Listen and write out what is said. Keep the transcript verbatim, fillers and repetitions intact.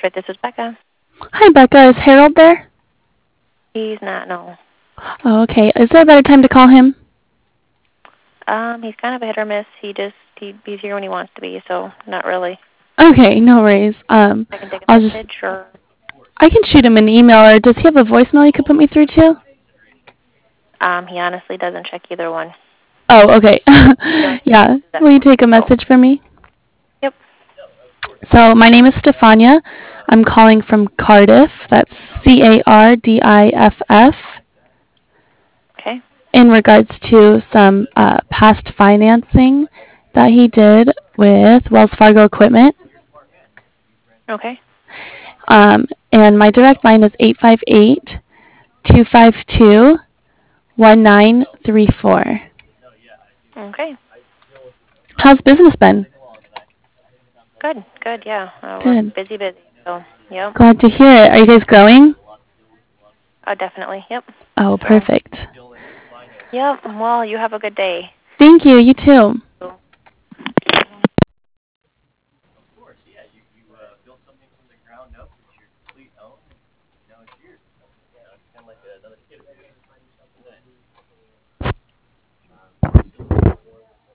Fit. This is Becca. Hi, Becca. Is Harold there? He's not, no. Oh, okay. Is there a better time to call him? Um, he's kind of a hit or miss. He just, he, he's here when he wants to be, so not really. Okay, no worries. Um, I can take a I'll just, message, or, I can shoot him an email, or does he have a voicemail you could put me through to? um, he honestly doesn't check either one. Oh, okay. He only Yeah. uses that Will you phone, take a so. message for me? Yep. So my name is Stefania. I'm calling from Cardiff. That's C A R D I F F. Okay. In regards to some uh, past financing that he did with Wells Fargo Equipment. Okay. Um, and my direct line is eight five eight, two five two, one nine three four. Okay. How's business been? Good. Good. Yeah. Uh, we're Good. busy, busy. So. Yep. Glad to hear it. Are you guys growing? Uh, definitely. Yep. Oh, So. perfect. Yep. Well, you have a good day. Thank you. You too. So.